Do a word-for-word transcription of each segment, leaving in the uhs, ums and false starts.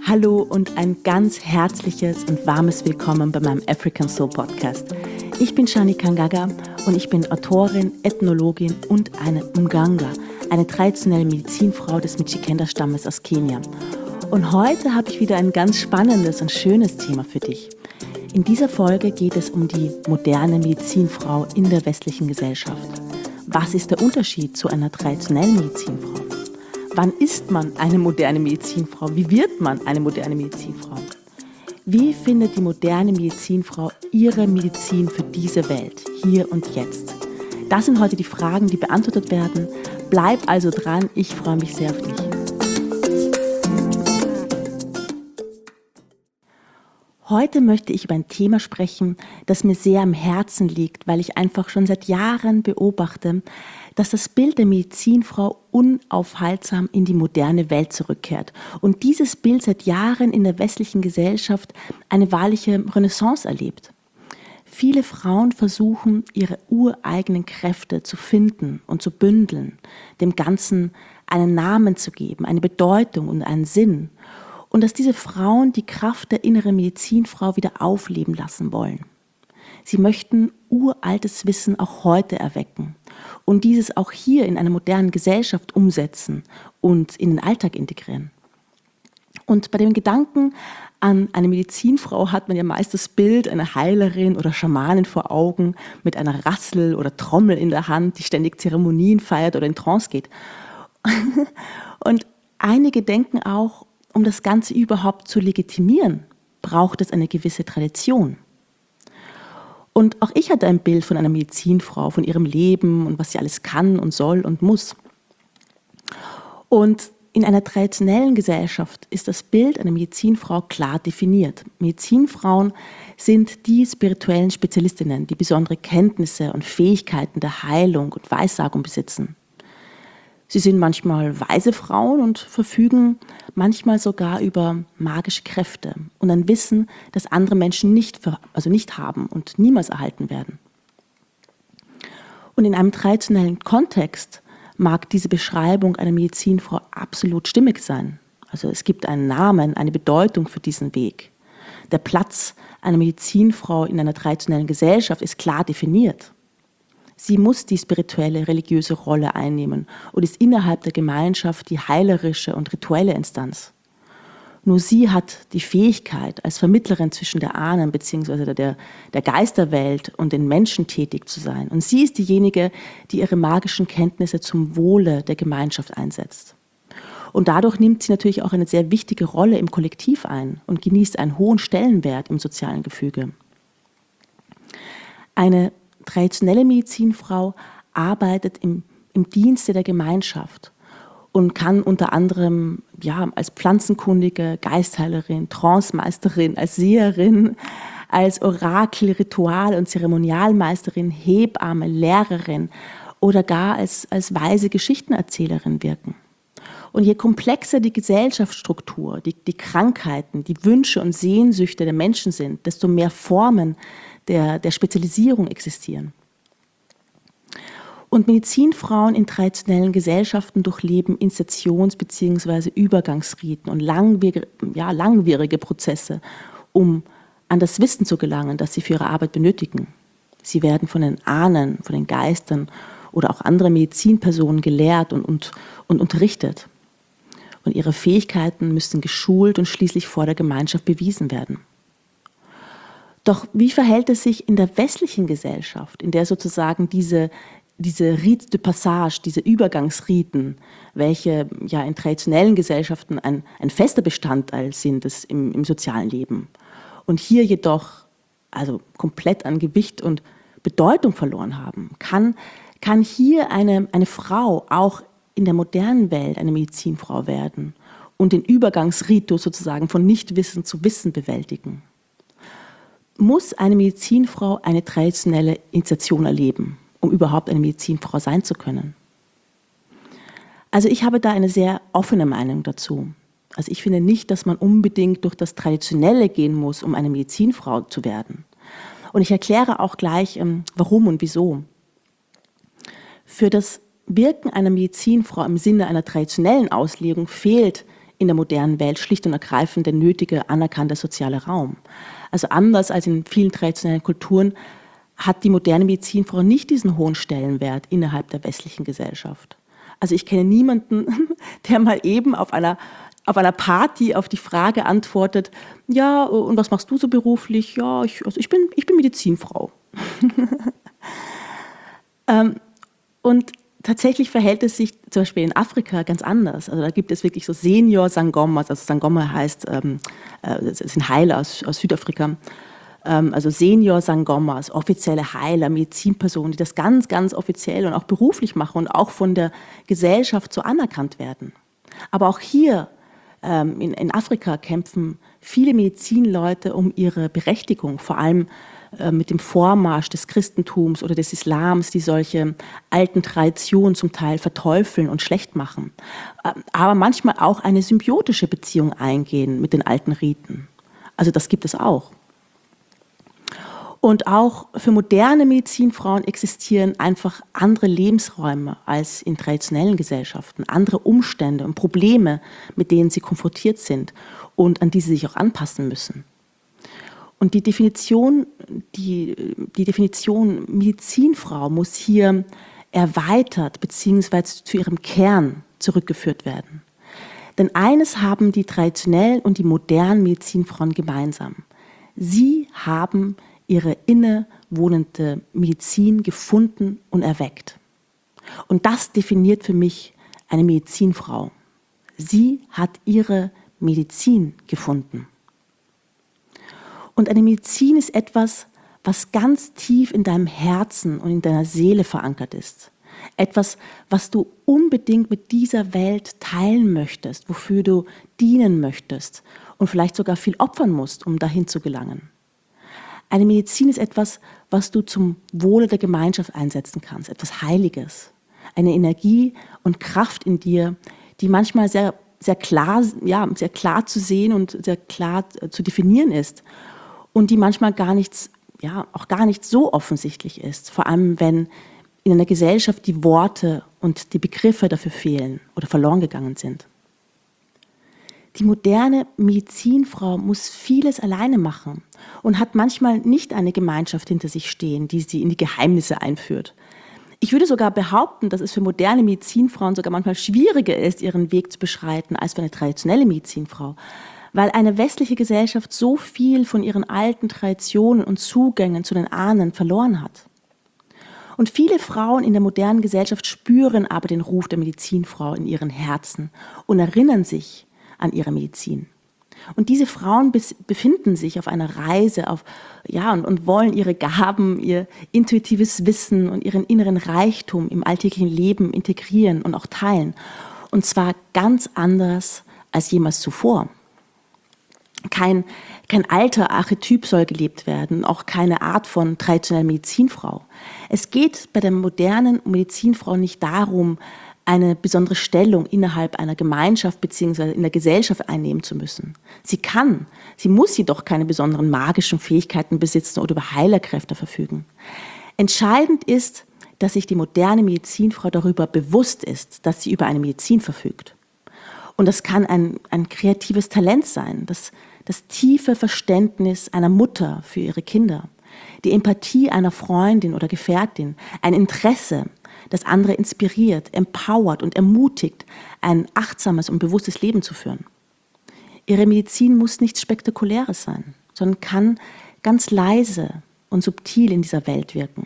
Hallo und ein ganz herzliches und warmes Willkommen bei meinem African Soul Podcast. Ich bin Shani Kangaga und ich bin Autorin, Ethnologin und eine Mganga, eine traditionelle Medizinfrau des Mijikenda-Stammes aus Kenia. Und heute habe ich wieder ein ganz spannendes und schönes Thema für dich. In dieser Folge geht es um die moderne Medizinfrau in der westlichen Gesellschaft. Was ist der Unterschied zu einer traditionellen Medizinfrau? Wann ist man eine moderne Medizinfrau? Wie wird man eine moderne Medizinfrau? Wie findet die moderne Medizinfrau ihre Medizin für diese Welt, hier und jetzt? Das sind heute die Fragen, die beantwortet werden. Bleib also dran, ich freue mich sehr auf dich. Heute möchte ich über ein Thema sprechen, das mir sehr am Herzen liegt, weil ich einfach schon seit Jahren beobachte, dass das Bild der Medizinfrau unaufhaltsam in die moderne Welt zurückkehrt und dieses Bild seit Jahren in der westlichen Gesellschaft eine wahrliche Renaissance erlebt. Viele Frauen versuchen, ihre ureigenen Kräfte zu finden und zu bündeln, dem Ganzen einen Namen zu geben, eine Bedeutung und einen Sinn. Und dass diese Frauen die Kraft der inneren Medizinfrau wieder aufleben lassen wollen. Sie möchten uraltes Wissen auch heute erwecken und dieses auch hier in einer modernen Gesellschaft umsetzen und in den Alltag integrieren. Und bei dem Gedanken an eine Medizinfrau hat man ja meist das Bild einer Heilerin oder Schamanin vor Augen mit einer Rassel oder Trommel in der Hand, die ständig Zeremonien feiert oder in Trance geht. Und einige denken auch, um das Ganze überhaupt zu legitimieren, braucht es eine gewisse Tradition. Und auch ich hatte ein Bild von einer Medizinfrau, von ihrem Leben und was sie alles kann und soll und muss. Und in einer traditionellen Gesellschaft ist das Bild einer Medizinfrau klar definiert. Medizinfrauen sind die spirituellen Spezialistinnen, die besondere Kenntnisse und Fähigkeiten der Heilung und Weissagung besitzen. Sie sind manchmal weise Frauen und verfügen manchmal sogar über magische Kräfte und ein Wissen, das andere Menschen nicht, also nicht haben und niemals erhalten werden. Und in einem traditionellen Kontext mag diese Beschreibung einer Medizinfrau absolut stimmig sein. Also es gibt einen Namen, eine Bedeutung für diesen Weg. Der Platz einer Medizinfrau in einer traditionellen Gesellschaft ist klar definiert. Sie muss die spirituelle, religiöse Rolle einnehmen und ist innerhalb der Gemeinschaft die heilerische und rituelle Instanz. Nur sie hat die Fähigkeit, als Vermittlerin zwischen der Ahnen bzw. Der, der Geisterwelt und den Menschen tätig zu sein. Und sie ist diejenige, die ihre magischen Kenntnisse zum Wohle der Gemeinschaft einsetzt. Und dadurch nimmt sie natürlich auch eine sehr wichtige Rolle im Kollektiv ein und genießt einen hohen Stellenwert im sozialen Gefüge. Eine traditionelle Medizinfrau arbeitet im, im Dienste der Gemeinschaft und kann unter anderem ja, als Pflanzenkundige, Geistheilerin, Trancemeisterin, als Seherin, als Orakel-, Ritual- und Zeremonialmeisterin, Hebamme, Lehrerin oder gar als, als weise Geschichtenerzählerin wirken. Und je komplexer die Gesellschaftsstruktur, die, die Krankheiten, die Wünsche und Sehnsüchte der Menschen sind, desto mehr Formen der, der Spezialisierung existieren. Und Medizinfrauen in traditionellen Gesellschaften durchleben Initiations- bzw. Übergangsriten und langwierige, ja, langwierige Prozesse, um an das Wissen zu gelangen, das sie für ihre Arbeit benötigen. Sie werden von den Ahnen, von den Geistern oder auch anderen Medizinpersonen gelehrt und, und, und unterrichtet. Und ihre Fähigkeiten müssen geschult und schließlich vor der Gemeinschaft bewiesen werden. Doch wie verhält es sich in der westlichen Gesellschaft, in der sozusagen diese, diese Rites de Passage, diese Übergangsriten, welche ja in traditionellen Gesellschaften ein, ein fester Bestandteil sind des, im, im sozialen Leben und hier jedoch also komplett an Gewicht und Bedeutung verloren haben, kann, kann hier eine, eine Frau auch in der modernen Welt eine Medizinfrau werden und den Übergangsritus sozusagen von Nichtwissen zu Wissen bewältigen? Muss eine Medizinfrau eine traditionelle Initiation erleben, um überhaupt eine Medizinfrau sein zu können? Also ich habe da eine sehr offene Meinung dazu. Also ich finde nicht, dass man unbedingt durch das Traditionelle gehen muss, um eine Medizinfrau zu werden. Und ich erkläre auch gleich, warum und wieso. Für das Wirken einer Medizinfrau im Sinne einer traditionellen Auslegung fehlt in der modernen Welt schlicht und ergreifend der nötige, anerkannte soziale Raum. Also anders als in vielen traditionellen Kulturen hat die moderne Medizinfrau nicht diesen hohen Stellenwert innerhalb der westlichen Gesellschaft. Also ich kenne niemanden, der mal eben auf einer, auf einer Party auf die Frage antwortet, ja, und was machst du so beruflich? Ja, ich, also ich bin, ich bin Medizinfrau. ähm, und tatsächlich verhält es sich zum Beispiel in Afrika ganz anders. Also da gibt es wirklich so Senior-Sangomas, also Sangoma heißt, ähm, äh, das sind Heiler aus, aus Südafrika, ähm, also Senior-Sangomas, offizielle Heiler, Medizinpersonen, die das ganz, ganz offiziell und auch beruflich machen und auch von der Gesellschaft so anerkannt werden. Aber auch hier ähm, in, in Afrika kämpfen viele Medizinleute um ihre Berechtigung, vor allem mit dem Vormarsch des Christentums oder des Islams, die solche alten Traditionen zum Teil verteufeln und schlecht machen, aber manchmal auch eine symbiotische Beziehung eingehen mit den alten Riten. Also das gibt es auch. Und auch für moderne Medizinfrauen existieren einfach andere Lebensräume als in traditionellen Gesellschaften, andere Umstände und Probleme, mit denen sie konfrontiert sind und an die sie sich auch anpassen müssen. Und die Definition, die, die Definition Medizinfrau muss hier erweitert bzw. zu ihrem Kern zurückgeführt werden. Denn eines haben die traditionellen und die modernen Medizinfrauen gemeinsam. Sie haben ihre innewohnende Medizin gefunden und erweckt. Und das definiert für mich eine Medizinfrau. Sie hat ihre Medizin gefunden. Und eine Medizin ist etwas, was ganz tief in deinem Herzen und in deiner Seele verankert ist. Etwas, was du unbedingt mit dieser Welt teilen möchtest, wofür du dienen möchtest und vielleicht sogar viel opfern musst, um dahin zu gelangen. Eine Medizin ist etwas, was du zum Wohle der Gemeinschaft einsetzen kannst, etwas Heiliges. Eine Energie und Kraft in dir, die manchmal sehr, sehr klar, ja, sehr klar zu sehen und sehr klar zu definieren ist. Und die manchmal gar nichts, ja, auch gar nicht so offensichtlich ist. Vor allem, wenn in einer Gesellschaft die Worte und die Begriffe dafür fehlen oder verloren gegangen sind. Die moderne Medizinfrau muss vieles alleine machen und hat manchmal nicht eine Gemeinschaft hinter sich stehen, die sie in die Geheimnisse einführt. Ich würde sogar behaupten, dass es für moderne Medizinfrauen sogar manchmal schwieriger ist, ihren Weg zu beschreiten, als für eine traditionelle Medizinfrau. Weil eine westliche Gesellschaft so viel von ihren alten Traditionen und Zugängen zu den Ahnen verloren hat. Und viele Frauen in der modernen Gesellschaft spüren aber den Ruf der Medizinfrau in ihren Herzen und erinnern sich an ihre Medizin. Und diese Frauen befinden sich auf einer Reise auf, ja, und, und wollen ihre Gaben, ihr intuitives Wissen und ihren inneren Reichtum im alltäglichen Leben integrieren und auch teilen. Und zwar ganz anders als jemals zuvor. Kein, kein alter Archetyp soll gelebt werden, auch keine Art von traditioneller Medizinfrau. Es geht bei der modernen Medizinfrau nicht darum, eine besondere Stellung innerhalb einer Gemeinschaft bzw. in der Gesellschaft einnehmen zu müssen. Sie kann, sie muss jedoch keine besonderen magischen Fähigkeiten besitzen oder über Heilerkräfte verfügen. Entscheidend ist, dass sich die moderne Medizinfrau darüber bewusst ist, dass sie über eine Medizin verfügt. Und das kann ein, ein kreatives Talent sein, das, das tiefe Verständnis einer Mutter für ihre Kinder, die Empathie einer Freundin oder Gefährtin, ein Interesse, das andere inspiriert, empowert und ermutigt, ein achtsames und bewusstes Leben zu führen. Ihre Medizin muss nichts Spektakuläres sein, sondern kann ganz leise und subtil in dieser Welt wirken.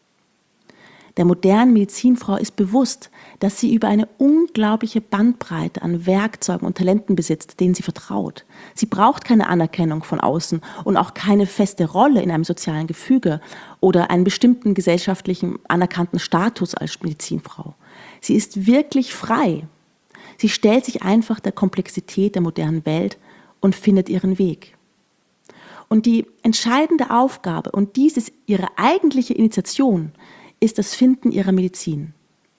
Der modernen Medizinfrau ist bewusst, dass sie über eine unglaubliche Bandbreite an Werkzeugen und Talenten besitzt, denen sie vertraut. Sie braucht keine Anerkennung von außen und auch keine feste Rolle in einem sozialen Gefüge oder einen bestimmten gesellschaftlichen anerkannten Status als Medizinfrau. Sie ist wirklich frei. Sie stellt sich einfach der Komplexität der modernen Welt und findet ihren Weg. Und die entscheidende Aufgabe, und dies ist ihre eigentliche Initiation, ist das Finden ihrer Medizin.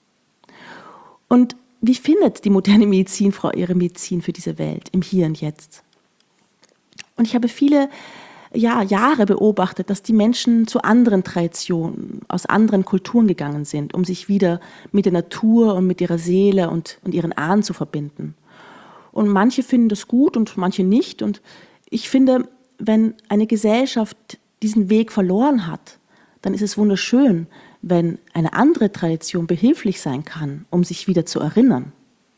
Und wie findet die moderne Medizinfrau ihre Medizin für diese Welt, im Hier und Jetzt? Und ich habe viele ja, Jahre beobachtet, dass die Menschen zu anderen Traditionen, aus anderen Kulturen gegangen sind, um sich wieder mit der Natur und mit ihrer Seele und, und ihren Ahnen zu verbinden. Und manche finden das gut und manche nicht. Und ich finde, wenn eine Gesellschaft diesen Weg verloren hat, dann ist es wunderschön, wenn eine andere Tradition behilflich sein kann, um sich wieder zu erinnern.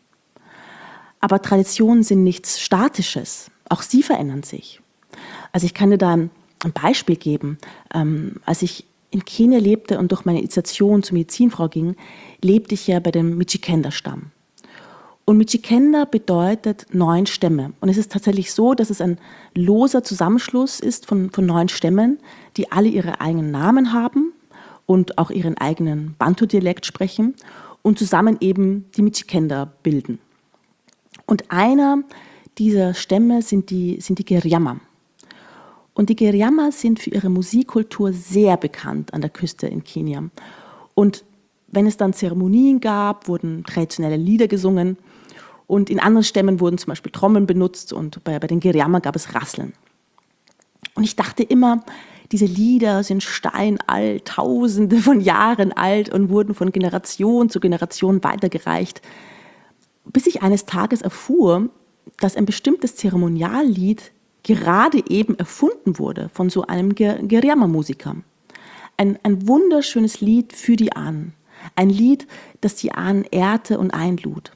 Aber Traditionen sind nichts Statisches. Auch sie verändern sich. Also ich kann dir da ein Beispiel geben. Ähm, als ich in Kenia lebte und durch meine Initiation zur Medizinfrau ging, lebte ich ja bei dem Mijikenda-Stamm. Und Mijikenda bedeutet neun Stämme. Und es ist tatsächlich so, dass es ein loser Zusammenschluss ist von, von neun Stämmen, die alle ihre eigenen Namen haben und auch ihren eigenen Bantu-Dialekt sprechen und zusammen eben die Mijikenda bilden. Und einer dieser Stämme sind die, sind die Giriama. Und die Giriama sind für ihre Musikkultur sehr bekannt an der Küste in Kenia. Und wenn es dann Zeremonien gab, wurden traditionelle Lieder gesungen. Und in anderen Stämmen wurden zum Beispiel Trommeln benutzt und bei, bei den Giriama gab es Rasseln. Und ich dachte immer, diese Lieder sind steinalt, tausende von Jahren alt und wurden von Generation zu Generation weitergereicht. Bis ich eines Tages erfuhr, dass ein bestimmtes Zeremoniallied gerade eben erfunden wurde von so einem Giriama-Musiker. Ein, ein wunderschönes Lied für die Ahnen. Ein Lied, das die Ahnen ehrte und einlud.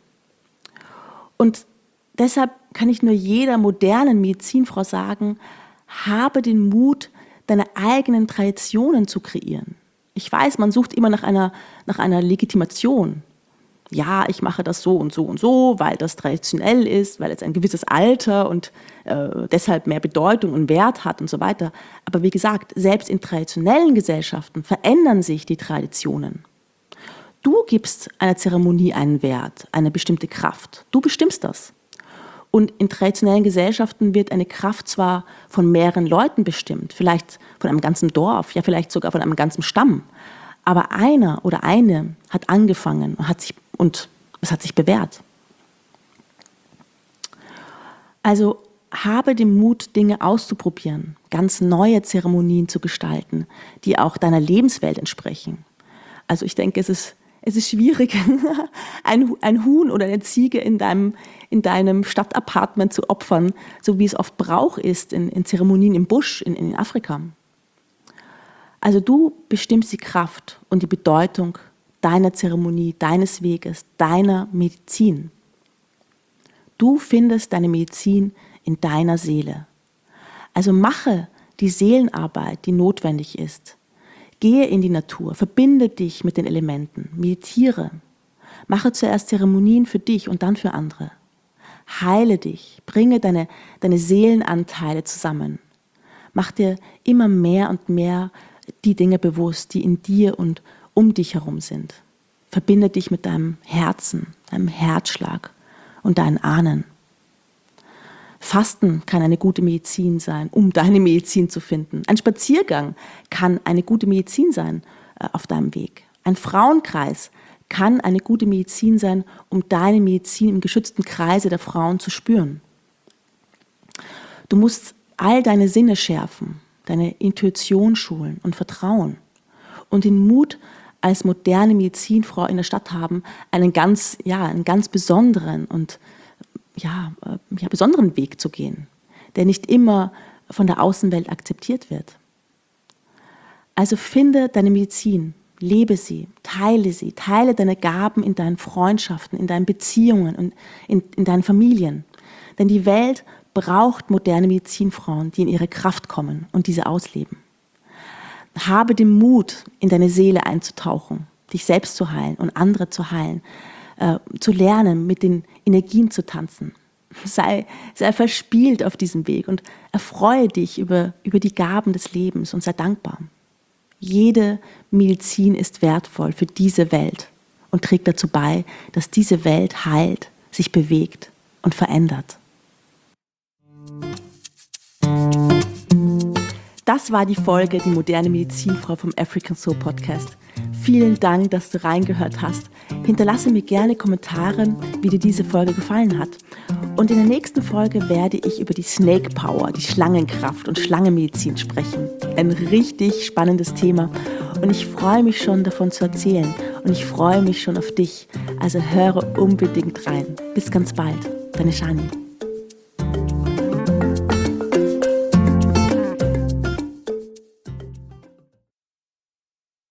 Und deshalb kann ich nur jeder modernen Medizinfrau sagen, habe den Mut, deine eigenen Traditionen zu kreieren. Ich weiß, man sucht immer nach einer, nach einer Legitimation. Ja, ich mache das so und so und so, weil das traditionell ist, weil es ein gewisses Alter und äh, deshalb mehr Bedeutung und Wert hat und so weiter. Aber wie gesagt, selbst in traditionellen Gesellschaften verändern sich die Traditionen. Du gibst einer Zeremonie einen Wert, eine bestimmte Kraft. Du bestimmst das. Und in traditionellen Gesellschaften wird eine Kraft zwar von mehreren Leuten bestimmt, vielleicht von einem ganzen Dorf, ja vielleicht sogar von einem ganzen Stamm. Aber einer oder eine hat angefangen und, hat sich, und es hat sich bewährt. Also habe den Mut, Dinge auszuprobieren, ganz neue Zeremonien zu gestalten, die auch deiner Lebenswelt entsprechen. Also ich denke, es ist Es ist schwierig, ein, ein Huhn oder eine Ziege in deinem, in deinem Stadtapartment zu opfern, so wie es oft Brauch ist in, in Zeremonien im Busch in, in Afrika. Also du bestimmst die Kraft und die Bedeutung deiner Zeremonie, deines Weges, deiner Medizin. Du findest deine Medizin in deiner Seele. Also mache die Seelenarbeit, die notwendig ist. Gehe in die Natur, verbinde dich mit den Elementen, meditiere. Mache zuerst Zeremonien für dich und dann für andere. Heile dich, bringe deine, deine Seelenanteile zusammen. Mach dir immer mehr und mehr die Dinge bewusst, die in dir und um dich herum sind. Verbinde dich mit deinem Herzen, deinem Herzschlag und deinen Ahnen. Fasten kann eine gute Medizin sein, um deine Medizin zu finden. Ein Spaziergang kann eine gute Medizin sein äh, auf deinem Weg. Ein Frauenkreis kann eine gute Medizin sein, um deine Medizin im geschützten Kreise der Frauen zu spüren. Du musst all deine Sinne schärfen, deine Intuition schulen und Vertrauen und den Mut als moderne Medizinfrau in der Stadt haben, einen ganz, ja, einen ganz besonderen und Ja, ja, besonderen Weg zu gehen, der nicht immer von der Außenwelt akzeptiert wird. Also finde deine Medizin, lebe sie, teile sie, teile deine Gaben in deinen Freundschaften, in deinen Beziehungen und in, in deinen Familien. Denn die Welt braucht moderne Medizinfrauen, die in ihre Kraft kommen und diese ausleben. Habe den Mut, in deine Seele einzutauchen, dich selbst zu heilen und andere zu heilen, äh, zu lernen, mit den Energien zu tanzen. Sei, sei verspielt auf diesem Weg und erfreue dich über, über die Gaben des Lebens und sei dankbar. Jede Medizin ist wertvoll für diese Welt und trägt dazu bei, dass diese Welt heilt, sich bewegt und verändert. Das war die Folge Die moderne Medizinfrau vom African Soul Podcast. Vielen Dank, dass du reingehört hast. Hinterlasse mir gerne Kommentare, wie dir diese Folge gefallen hat. Und in der nächsten Folge werde ich über die Snake Power, die Schlangenkraft und Schlangenmedizin sprechen. Ein richtig spannendes Thema. Und ich freue mich schon, davon zu erzählen. Und ich freue mich schon auf dich. Also höre unbedingt rein. Bis ganz bald. Deine Shani.